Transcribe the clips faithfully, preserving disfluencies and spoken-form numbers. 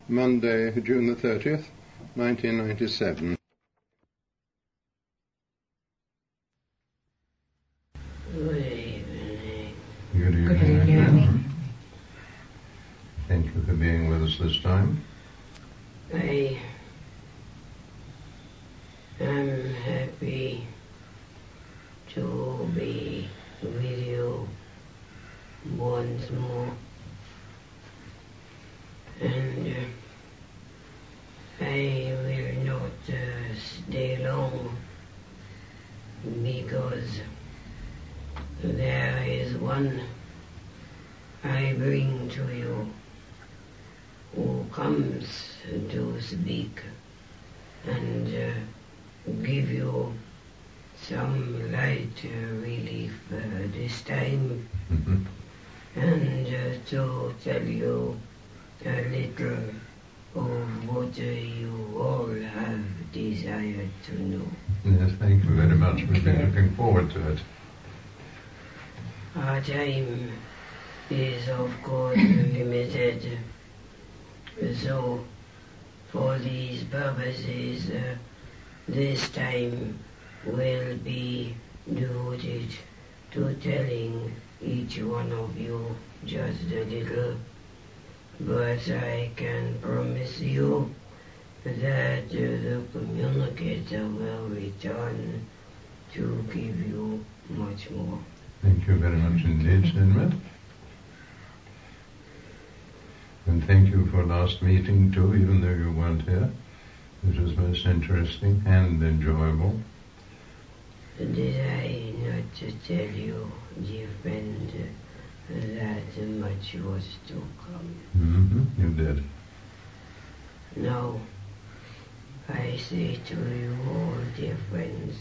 Monday, June the thirtieth, nineteen ninety-seven. Good evening. Good evening. Good evening. Thank you for being with us this time. I am happy to be with you once more. And uh, I will not uh, stay long because there is one I bring to you who comes to speak and uh, give you some light uh, relief uh, this time, Mm-hmm. and uh, to tell you a little of what uh, you all have desired to know. Yes, thank you very much. We've been looking forward to it. Our time is of course limited, so for these purposes uh, this time will be devoted to telling each one of you just a little, but I can promise you that uh, the communicator will return to give you much more. Thank you very much indeed, Sinmet. And thank you for last meeting too, even though you weren't here. It was most interesting and enjoyable. Did I not to tell you, dear friend, that much was to come? Mm-hmm. You did. Now, I say to you all, dear friends,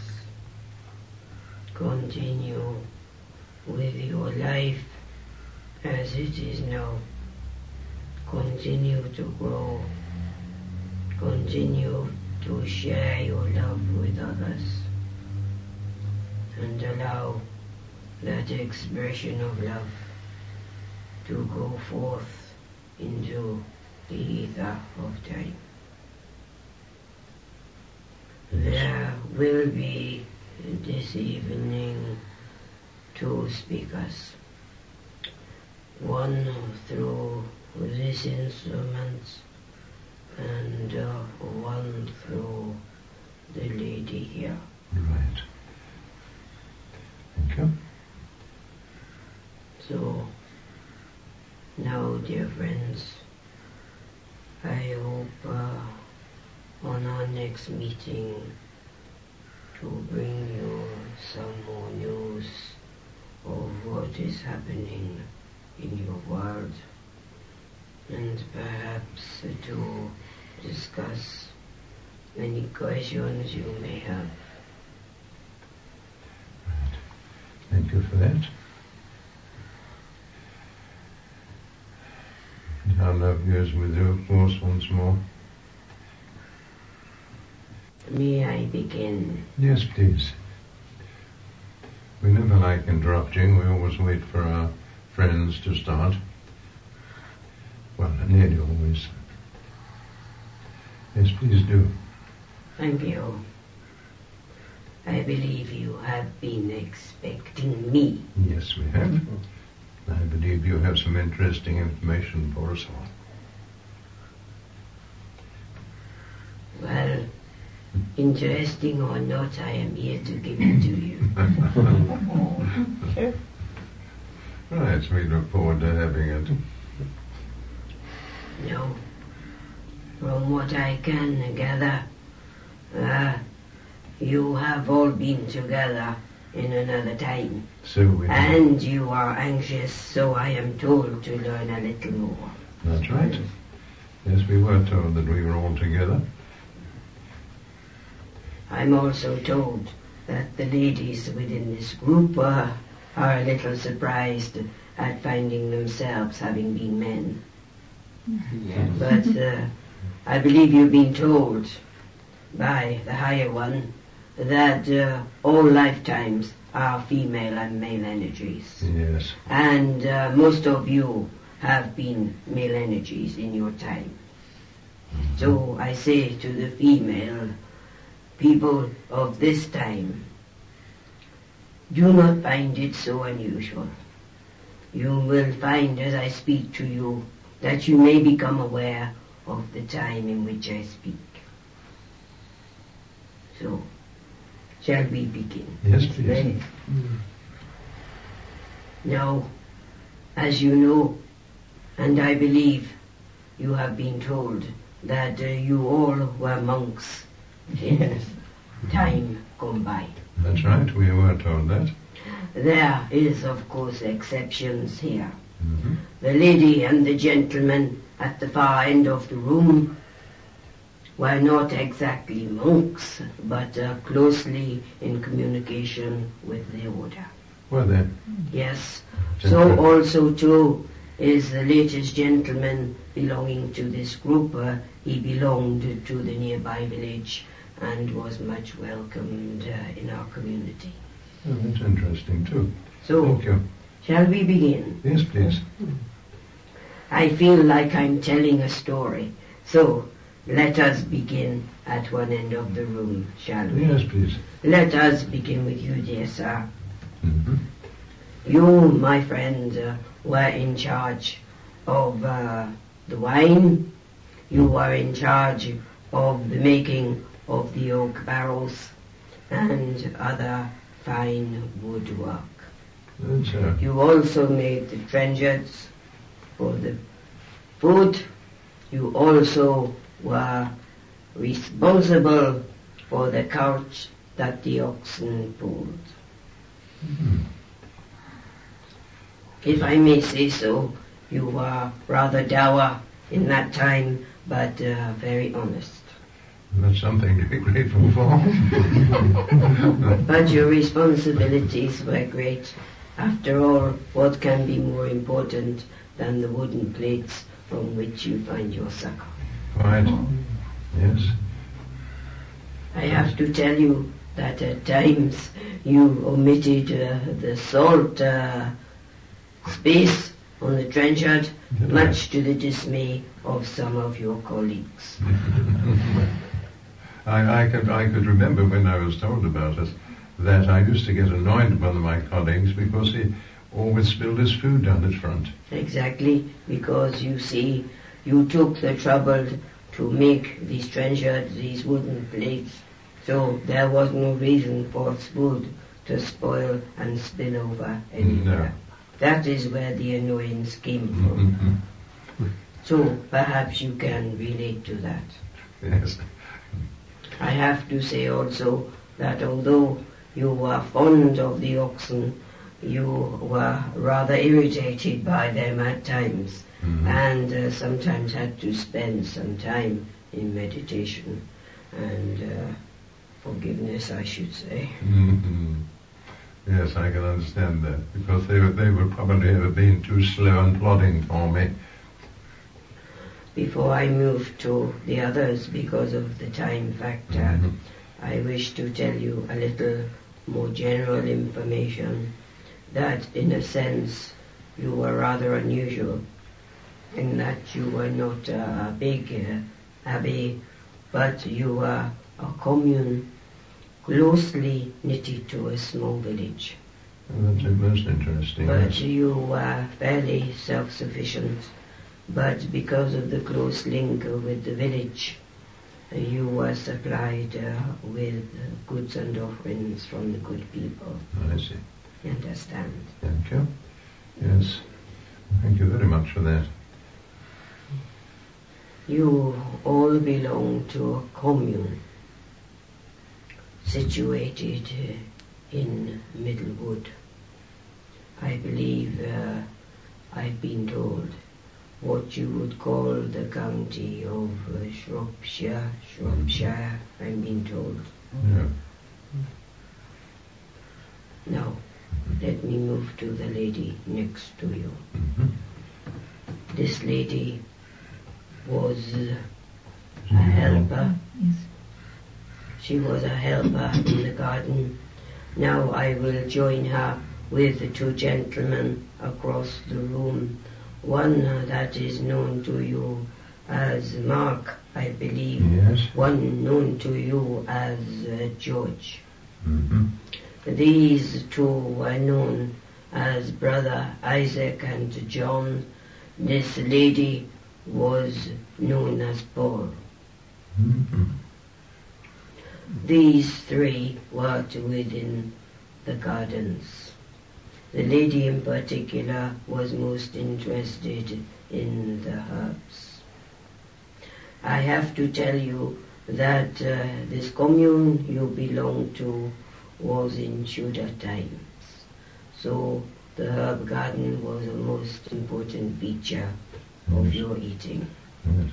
continue with your life as it is now. Continue to grow. Continue to share your love with others. And allow that expression of love to go forth into the ether of time. There will be this evening two speakers, one through this instrument and uh, one through the lady here. Right. Thank you. So, now, dear friends, I hope uh, on our next meeting to bring you some more news of what is happening in your world, and perhaps to discuss any questions you may have. Thank you for that. And our love is with you, of course, once more. May I begin? Yes, please. We never like interrupting. We always wait for our friends to start. Well, nearly always. Yes, please do. Thank you. I believe you have been expecting me. Yes, we have. I believe you have some interesting information for us all. Well, interesting or not, I am here to give it to you. Right, we look forward to having it. No. From what I can gather, uh, you have all been together in another time. So we And you are anxious, so I am told to learn a little more. That's right. Yes, we were told that we were all together. I'm also told that the ladies within this group uh, are a little surprised at finding themselves having been men. Yes. But uh, I believe you've been told by the higher one that uh, all lifetimes are female and male energies. Yes. And uh, most of you have been male energies in your time. So I say to the female people of this time, do not find it so unusual. You will find as I speak to you that you may become aware of the time in which I speak. So, shall we begin? Yes, please. Then, now, as you know, and I believe you have been told that uh, you all were monks in time gone by. That's right, we were told that. There is, of course, exceptions here. Mm-hmm. The lady and the gentleman at the far end of the room were not exactly monks, but uh, closely in communication with the order. Were they? Yes. Gentlemen. So also too is the latest gentleman belonging to this group. Uh, he belonged to the nearby village and was much welcomed uh, in our community. Oh, that's interesting too. So, Thank you. shall we begin? Yes, please. I feel like I'm telling a story. So, let us begin at one end of the room, shall we? Yes, please. Let us begin with you, dear sir. Mm-hmm. You, my friend, uh, were in charge of uh, the wine. You were in charge of the making of the oak barrels and other fine woodwork. That's, uh, You also made the trenchers for the food. You also were responsible for the couch that the oxen pulled. mhm. If I may say so, you were rather dour in that time, but uh, very honest. That's something to be grateful for. But your responsibilities were great. After all, what can be more important than the wooden plates from which you find your succor? Quite. Yes. I have to tell you that at times you omitted uh, the salt uh, space on the trenchard, Did I? much to the dismay of some of your colleagues. I, I could I could remember when I was told about it that I used to get annoyed with one of my colleagues because he always spilled his food down his front. Exactly, because you see, you took the trouble to make these trenchers, these wooden plates, so there was no reason for food to spoil and spill over anywhere. That is where the annoyance came from. Mhm. So perhaps you can relate to that. Yes. I have to say also that although you were fond of the oxen, you were rather irritated by them at times, Mhm. and uh, sometimes had to spend some time in meditation and uh, forgiveness, I should say. Mhm. Yes, I can understand that because they were, they would probably have been too slow and plodding for me. Before I move to the others, because of the time factor, Mhm. I wish to tell you a little more general information that in a sense you were rather unusual in that you were not a big uh, abbey, but you were a commune closely knitted to a small village. Oh, that's most interesting. But Yes. you were fairly self-sufficient, but because of the close link with the village, uh, you were supplied uh, with uh, goods and offerings from the good people. I see. You understand? Thank you. Yes. Thank you very much for that. You all belong to a commune situated uh, in Middlewood. I believe uh, I've been told what you would call the county of uh, Shropshire, Shropshire, I'm being told. Yeah. Now, let me move to the lady next to you. Mhm. This lady was uh, a helper. Yes. She was a helper in the garden. Now I will join her with the two gentlemen across the room. One uh, that is known to you as Mark, I believe, Yes. one known to you as uh, George. Mm-hmm. These two were known as Brother Isaac and John. This lady was known as Paul. Mm-hmm. These three worked within the gardens. The lady in particular was most interested in the herbs. I have to tell you that uh, this commune you belong to was in Tudor times. So the herb garden was a most important feature of Yes. your eating. Yes.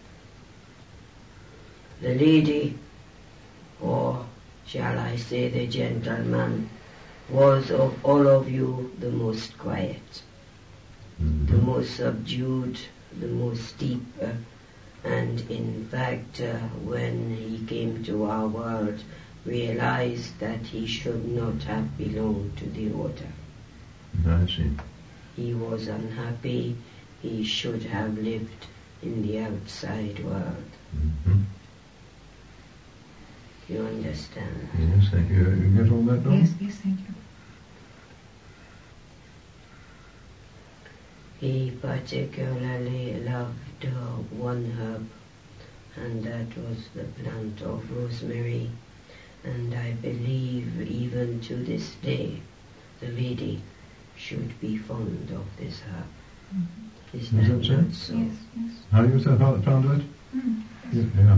The lady, or shall I say the gentleman, was of all of you the most quiet, Mm-hmm. the most subdued, the most deep, uh, and in fact uh, when he came to our world realized that he should not have belonged to the order. I see. He was unhappy, he should have lived in the outside world. Mm-hmm. You understand? Yes, thank you. You get all that, Don? Yes, yes, thank you. He particularly loved uh, one herb, and that was the plant of rosemary. And I believe even to this day the lady should be fond of this herb. Mm-hmm. Is Is that that so? not so? Yes, yes. How you found found that? Mm. Yeah. yeah.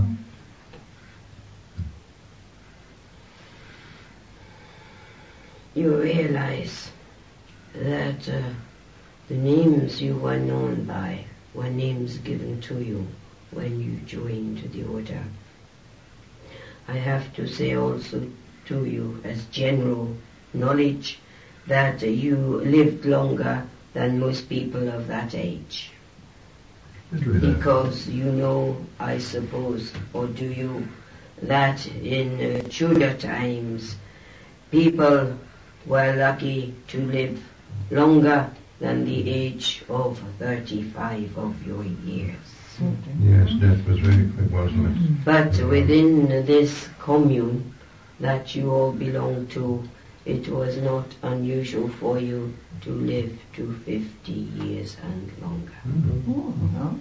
You realize that uh, the names you were known by were names given to you when you joined the order. I have to say also to you as general knowledge that uh, you lived longer than most people of that age. Did we that? Because you know, I suppose, or do you, that in uh, Tudor times people were lucky to live longer than the age of thirty-five of your years. Yes, death was very quick, wasn't it? But within this commune that you all belong to, it was not unusual for you to live to fifty years and longer. Mm-hmm.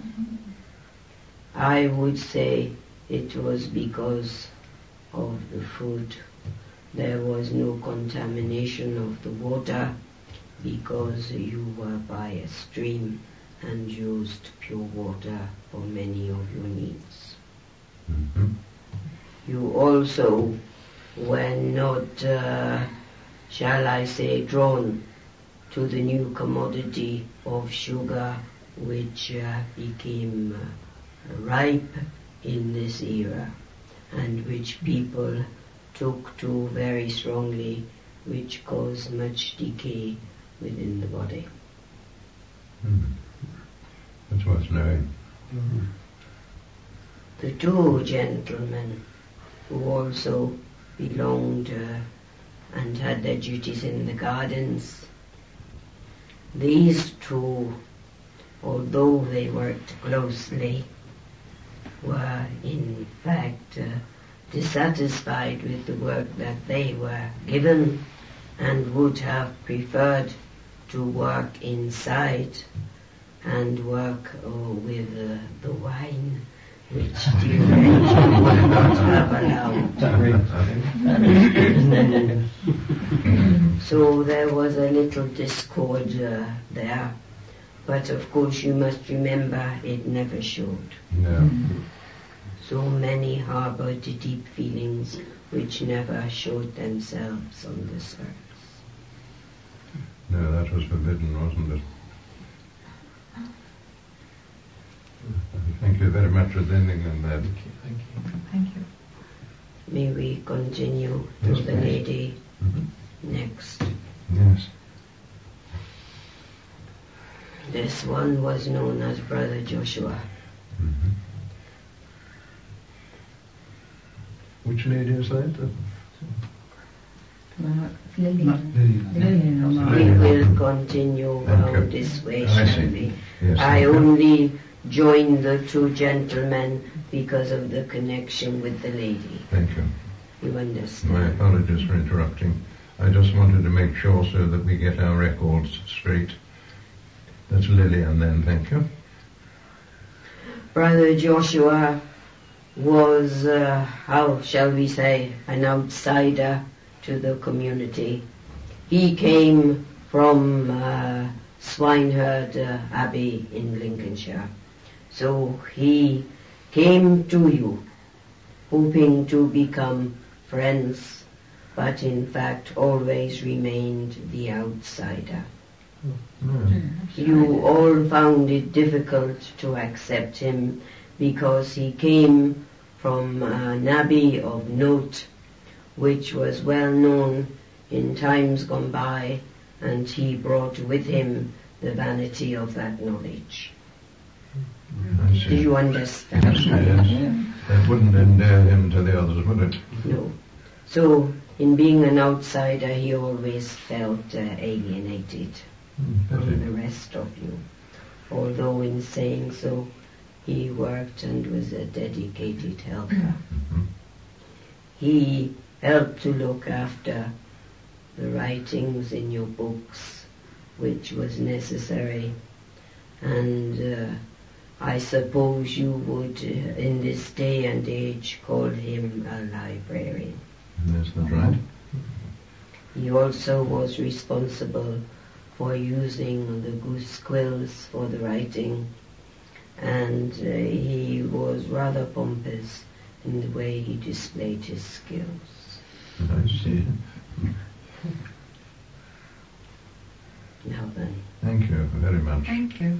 I would say it was because of the food. There was no contamination of the water because you were by a stream and used pure water for many of your needs. Mm-hmm. You also were not, uh, shall I say, drawn to the new commodity of sugar which uh, became uh, ripe in this era and which people took to very strongly, which caused much decay within the body. Mm-hmm. That's worth knowing. Mm-hmm. The two gentlemen who also belonged uh, and had their duties in the gardens, these two, although they worked closely, were in fact uh, dissatisfied with the work that they were given and would have preferred to work inside and work uh, with uh, the wine which the arrangement would not have allowed. So there was a little discord uh, there, but of course you must remember it never showed. No. So many harbored deep feelings which never showed themselves on the surface. No, that was forbidden, wasn't it? Thank you very much for attending on that. Thank you. Thank you. May we continue to Yes, the please. lady Mm-hmm. next. Yes. This one was known as Brother Joshua. Mm-hmm. Which lady is that? Mark, Lily. Mark, Lily. Lily, no, We Mark. will continue Okay. round this way, I shall see. we? Yes. I only join the two gentlemen because of the connection with the lady. Thank you. You understand? My apologies for interrupting. I just wanted to make sure so that we get our records straight. That's Lillian then, thank you. Brother Joshua was, uh, how shall we say, an outsider to the community. He came from uh, Swineherd uh, Abbey in Lincolnshire. So he came to you, hoping to become friends, but in fact always remained the outsider. Yes. You all found it difficult to accept him because he came from an abbey of note, which was well known in times gone by, and he brought with him the vanity of that knowledge. I see. Do you understand? Yes, yes. That wouldn't endear him to the others, would it? No. So, in being an outsider, he always felt uh, alienated from the rest of you. Although in saying so, he worked and was a dedicated helper. Mm-hmm. He helped to look after the writings in your books, which was necessary. And uh, I suppose you would, uh, in this day and age, call him a librarian. Yes, that's right. He also was responsible for using the goose quills for the writing, and uh, he was rather pompous in the way he displayed his skills. I see. Now then, Thank you very much. Thank you.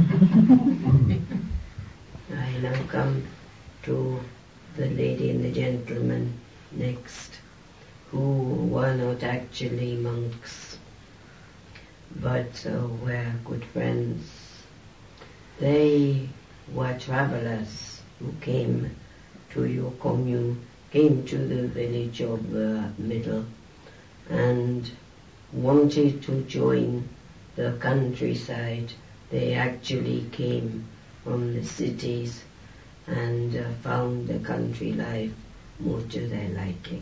I now come to the lady and the gentleman next, who were not actually monks, but uh, were good friends. They were travelers who came to your commune, came to the village of the Middle, and wanted to join the countryside. They actually came from the cities and uh, found the country life more to their liking.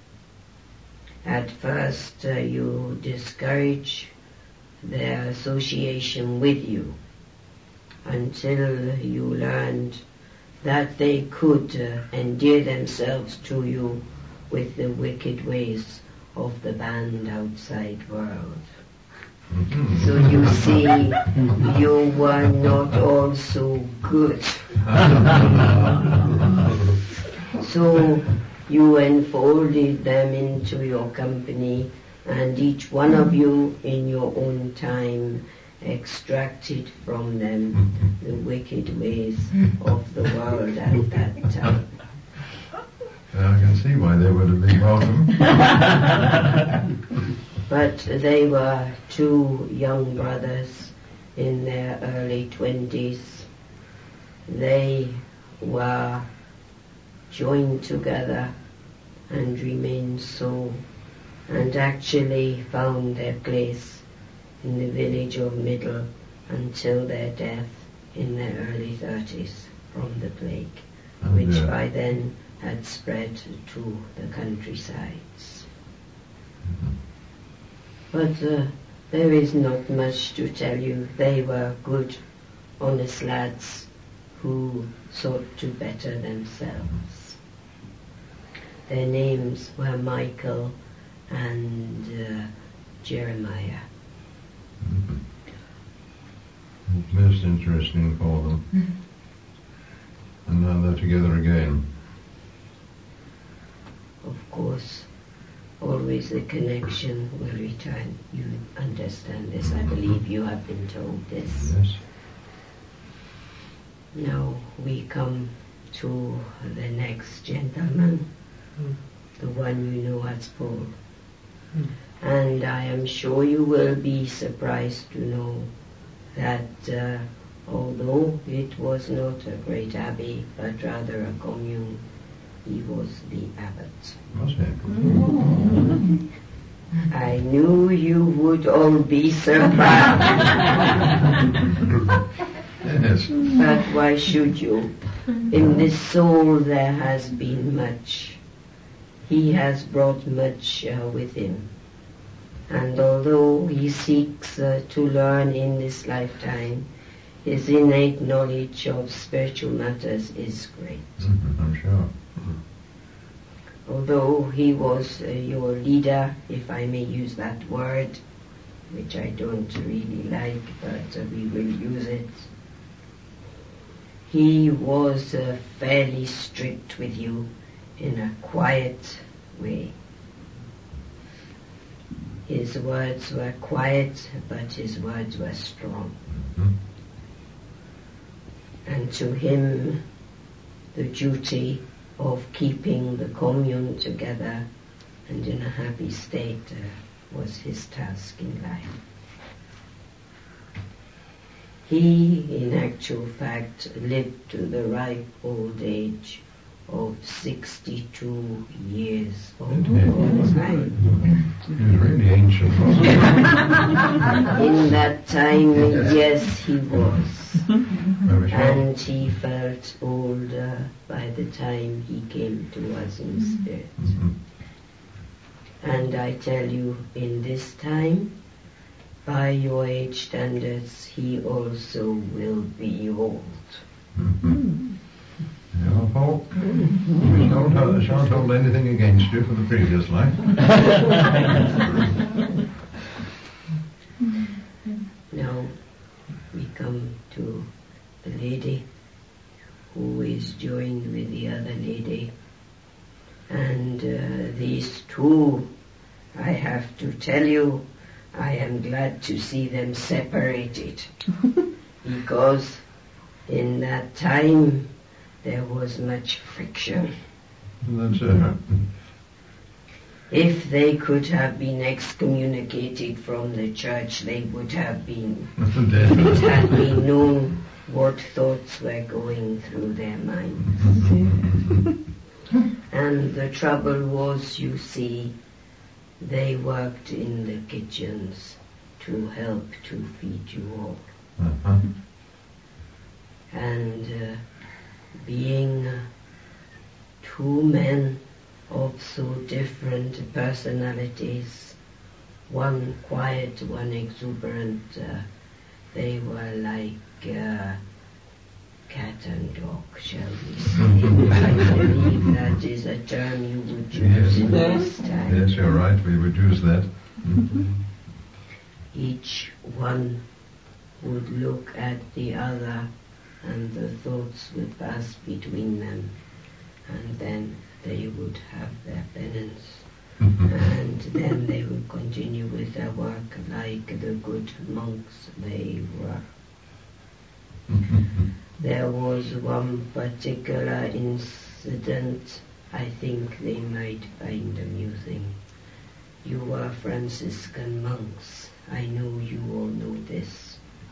At first uh, you discourage their association with you until you learned that they could uh, endear themselves to you with the wicked ways of the banned outside world. Mm-hmm. So you see, you were not all so good. So you enfolded them into your company, and each one of you in your own time extracted from them the wicked ways of the world at that time. I can see why they would have been welcome. But they were two young brothers in their early twenties. They were joined together and remained so, and actually found their place in the village of Middle until their death in their early thirties from the plague, Oh, which dear. by then had spread to the countrysides. But uh, there is not much to tell you. They were good, honest lads who sought to better themselves. Their names were Michael and uh, Jeremiah. Mhm. It's most interesting for them. And now they're together again. Of course, always the connection will return. You understand this. I believe you have been told this. Yes. Now we come to the next gentleman, the one you know as Paul. And I am sure you will be surprised to know that uh, although it was not a great abbey, but rather a commune, he was the abbot. Was it? I knew you would all be surprised. Yes. But why should you? In this soul there has been much. He has brought much uh, with him. And although he seeks uh, to learn in this lifetime, his innate knowledge of spiritual matters is great. Mm-hmm, I'm sure. Although he was uh, your leader, if I may use that word, which I don't really like, but uh, we will use it. He was uh, fairly strict with you in a quiet way. His words were quiet, but his words were strong. Mm-hmm. And to him, the duty of keeping the commune together and in a happy state uh, was his task in life. He, in actual fact, lived to the ripe old age of sixty-two years old. Time. He was really ancient, wasn't he? In that time, yes, he was. Very sure. And he felt older by the time he came to us in spirit. Mm-hmm. And I tell you, in this time, by your age standards, he also will be old. Mm-hmm. Yeah, Paul, we don't hold, shan't hold anything against you for the previous life. Now we come to the lady who is joined with the other lady. And uh, these two, I have to tell you, I am glad to see them separated. Because in that time there was much friction. That's uh, If they could have been excommunicated from the church, they would have been. It had been known what thoughts were going through their minds. And the trouble was, you see, they worked in the kitchens to help to feed you all. uh-huh. And uh, being uh, two men of so different personalities, one quiet, one exuberant, uh, they were like uh, cat and dog, shall we say. I believe that is a term you would use in this time. Yes, you're right, we would use that. Mm-hmm. Each one would look at the other and the thoughts would pass between them, and then they would have their penance. And then they would continue with their work like the good monks they were. There was one particular incident I think they might find amusing. You were Franciscan monks. I know you all know this.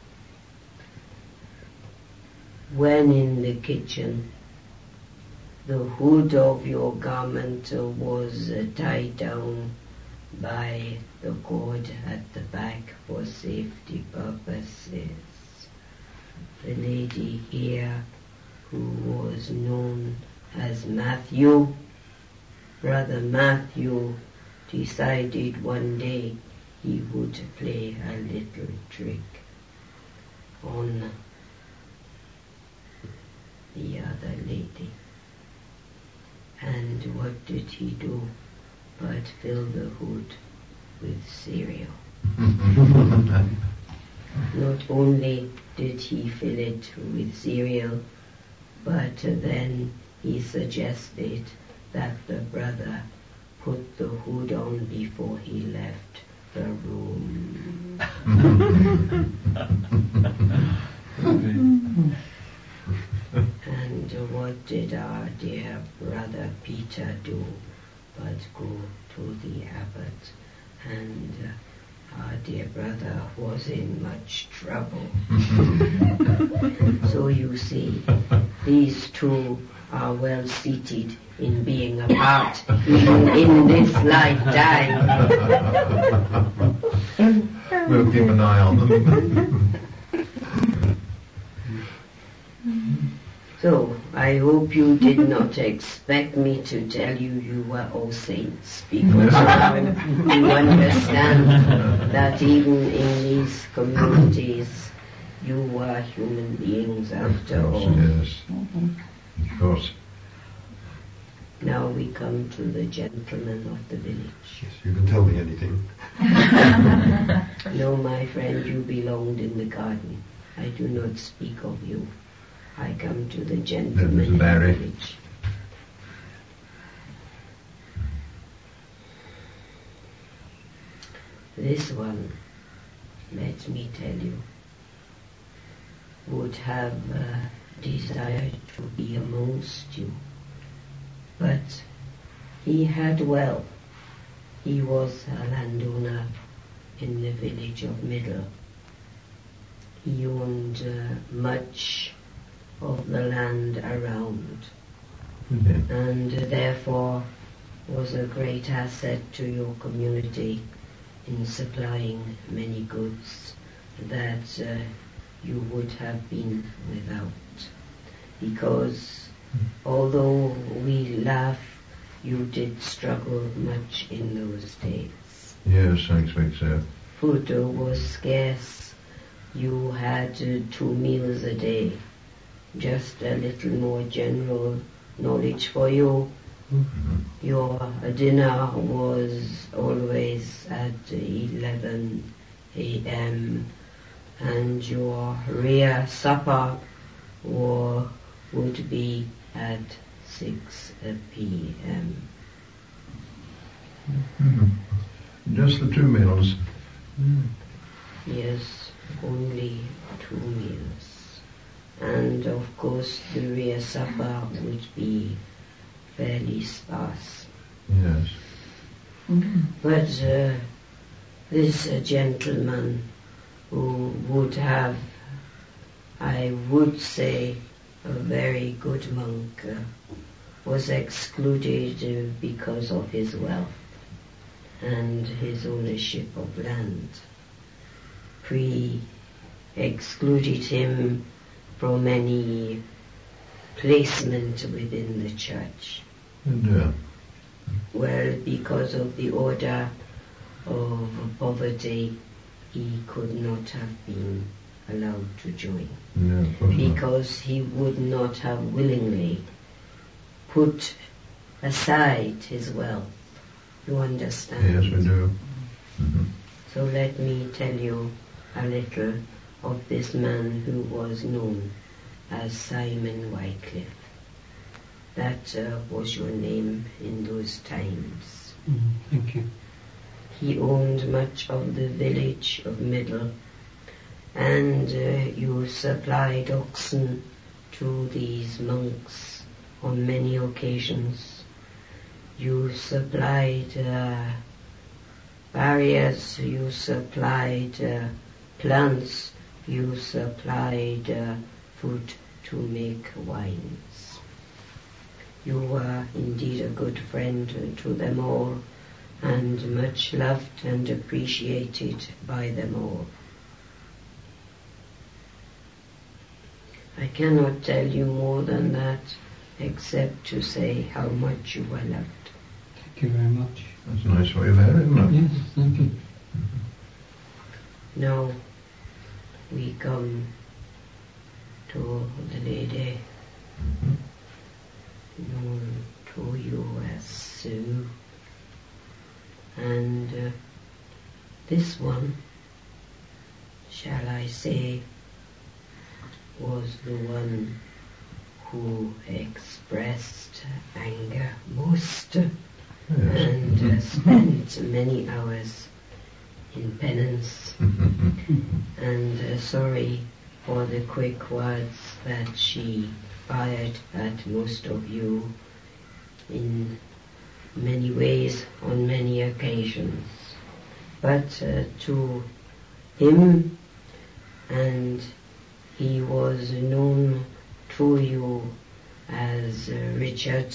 When in the kitchen, the hood of your garment was uh, tied down by the cord at the back for safety purposes. The lady here, who was known as Matthew, Brother Matthew, decided one day he would play a little trick on the other lady. And what did he do but fill the hood with cereal? Not only did he fill it with cereal, but then he suggested that the brother put the hood on before he left the room. And what did our dear brother Peter do but go to the abbot, and uh, our dear brother was in much trouble. So you see, these two are well seated in being apart even in this lifetime. We'll keep an eye on them. So, I hope you did not expect me to tell you you were all saints, because now you understand that even in these communities you were human beings after Of course, all. yes. Of course. Now we come to the gentleman of the village. Yes, you can tell me anything. No, my friend, you belonged in the garden. I do not speak of you. I come to the gentleman Mister in the Barry. village. This one, let me tell you, would have uh, desired to be amongst you. But he had wealth. He was a landowner in the village of Middle. He owned uh, much of the land around, Mhm. and uh, therefore was a great asset to your community in supplying many goods that uh, you would have been without. Because although we laugh, you did struggle much in those days. Yes, I expect so. Food uh, was scarce. You had uh, two meals a day. Just a little more general knowledge for you. Mhm. Your dinner was always at eleven a.m. and your rear supper wa- would be at six p.m. Mhm. Just the two meals. Yes, only two meals. And of course the rear supper would be fairly sparse. Yes. But uh, this uh, gentleman who would have, I would say, a very good monk, uh, was excluded uh, because of his wealth and his ownership of land. Pre-excluded him from any placement within the church. And, uh, Well, because of the order of poverty, he could not have been allowed to join. no, of course not. Because he would not have willingly put aside his wealth. You understand? Yes, we do. Mhm. So let me tell you a little of this man who was known as Simon Wycliffe. That uh, was your name in those times. Mm, thank you. He owned much of the village of Middle, and uh, you supplied oxen to these monks on many occasions. You supplied uh, barriers, you supplied uh, plants, you supplied uh, food to make wines. You were indeed a good friend to them all, and much loved and appreciated by them all. I cannot tell you more than that, except to say how much you were loved. Thank you very much. That's a nice way of that, isn't it? Yes, thank you. Now we come to the lady known to you as Sue. And uh, this one, shall I say, was the one who expressed anger most Yes. and uh, spent many hours in penance and uh, sorry for the quick words that she fired at most of you in many ways on many occasions. But uh, to him, and he was known to you as uh, Richard,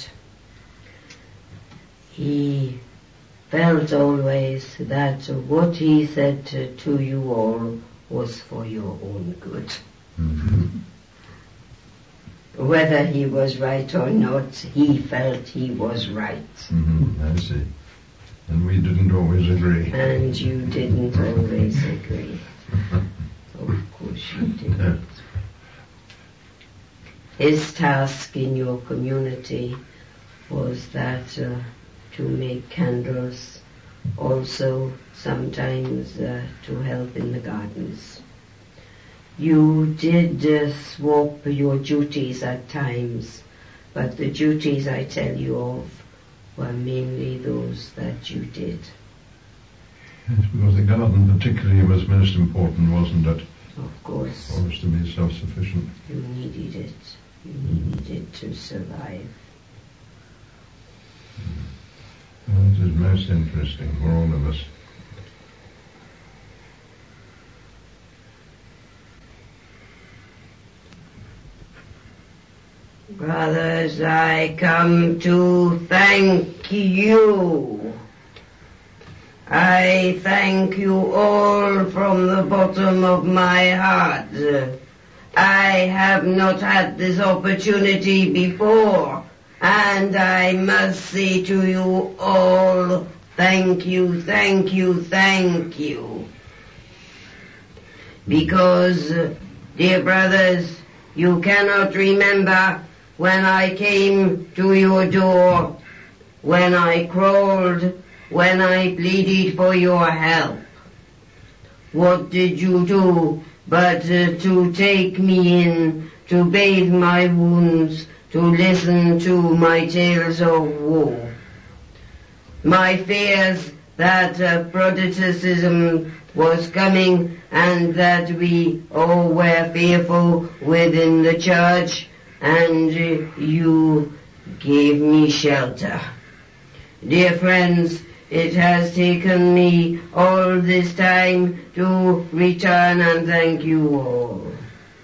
he felt always that what he said to, to you all was for your own good. Mhm. Whether he was right or not, he felt he was right. Mm-hmm, I see. And we didn't always agree. And you didn't always agree. Of course you didn't. His task in your community was that uh, to make candles, also sometimes uh, to help in the gardens. You did uh, swap your duties at times, but the duties I tell you of were mainly those that you did. Yes, because the garden particularly was most important, wasn't it? Of course. For us to be self-sufficient. You needed it. You needed it to survive. Well, it is most interesting for all of us. Brothers, I come to thank you. I thank you all from the bottom of my heart. I have not had this opportunity before, and I must say to you all, thank you, thank you, thank you. Because, dear brothers, you cannot remember when I came to your door, when I crawled, when I pleaded for your help. What did you do but uh, to take me in, to bathe my wounds, to listen to my tales of woe? My fears that uh, Protestantism was coming and that we all were fearful within the church, and uh, you gave me shelter. Dear friends, it has taken me all this time to return and thank you all.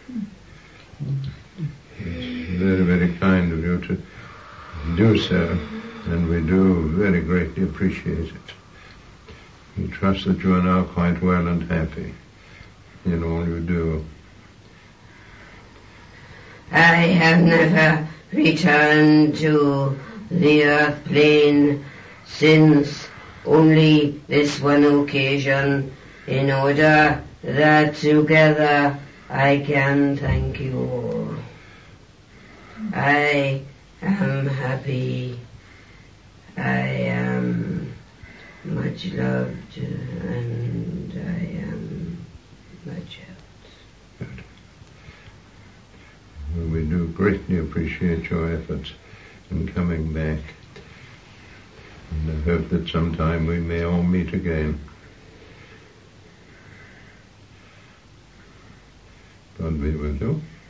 It's very, very kind of you to do so, and we do very greatly appreciate it. We trust that you are now quite well and happy in all you do. I have never returned to the earth plane since only this one occasion, in order that together I can thank you all. I am happy. I am much loved, and I am much helped. Good. Well, we do greatly appreciate your efforts in coming back. And I hope that sometime we may all meet again. God be with you.